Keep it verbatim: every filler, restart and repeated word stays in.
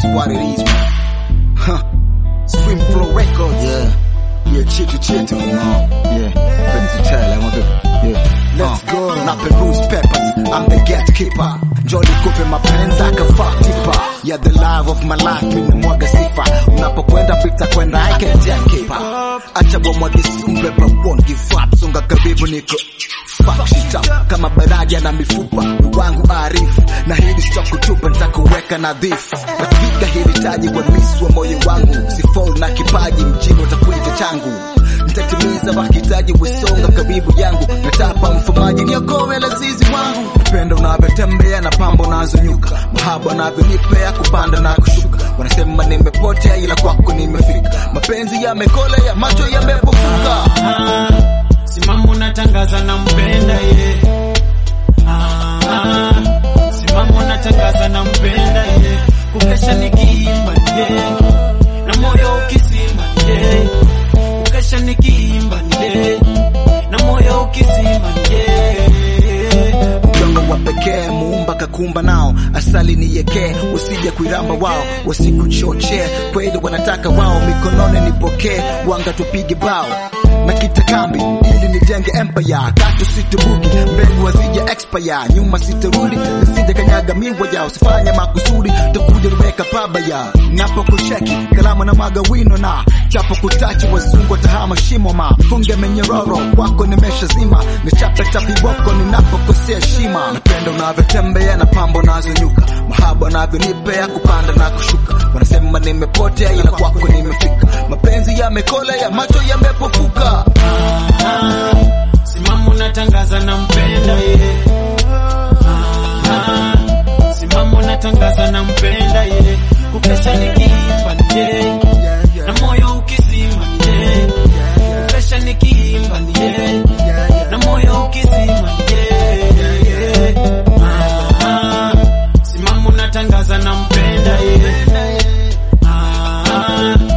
what it is, man. Huh. Stream Flow Records. Yeah. Yeah, chitu chitu. No. Yeah. Penzi chela, yeah. Let's uh, go. Nape Bruce Peppers, I'm the gatekeeper. Jolly kupe mapenzi akafaa tipa. Yeah, the love of my life, mimi mwaga sifa. Unapokwenda pita kwenda I can take it. Acha bomwage sumbe but won't give up. Songa karibu niko fuck shit up. Kama baraja na mifupa, wangu arifu. Na hili stock kutupa nitakuweka nadhifu. Napiga hili taji kwa miss wa moyo wangu. Si fall na kipaji mjini utakuita changu. Nitatimiza mahitaji wisonga karibu yangu. Natapa mfumaji niokoe lazizi wangu. Upendo unavyotembea na pambo nazonyuka. Mahaba unavyonipea kupanda na kushuka. Wanasema nimepotea ila kwako nimefika. Mapenzi yamekolea macho yamepofuka. Ah, simama unatangaza na mpenda ye. Ah, ah, simama unatangaza na mpenda ye. Ukesha nikiimba ye. Na moyo ukisima ye. Ukesha nikiimba ye. Na moyo ukisima ye. Mjongo wa pekee muumba kakumba nao. Asali ni yeke usije kuiramba wao. Wasikuchoche kweli wanataka wao. Mikononi nipokee wanga tupige bao. Na kita kambi ili nijenge empire. Tatu situbuki mbegu wazija expire. Nyuma sitarudi nisije kanyaga miwa yao. Sifanya makusudi takuja rubeka pabaya. Napo kucheki kalama na magawino na chapo kutachi wazungu tahama shimo ma. Funge menyororo kwako nimesha zima. Nichape tapi wako ninapokosea shima. Napenda unavyotembea na pambo nazonyuka. Mahaba unavyonipea kupanda na kushuka. Wanasema nimepotea ila kwako nimefika. Mapenzi yamekolea macho yamepofuka. Ah, ah, simama unatangaza na mpenda ye. Ah, ah, simama unatangaza na mpenda ye. Ukesha nikiimba ye. Na moyo ukizima ye. Ukesha nikiimba ye. Na moyo ukizima ye. Ah, ah, simama unatangaza na mpenda ye. Ah, ah,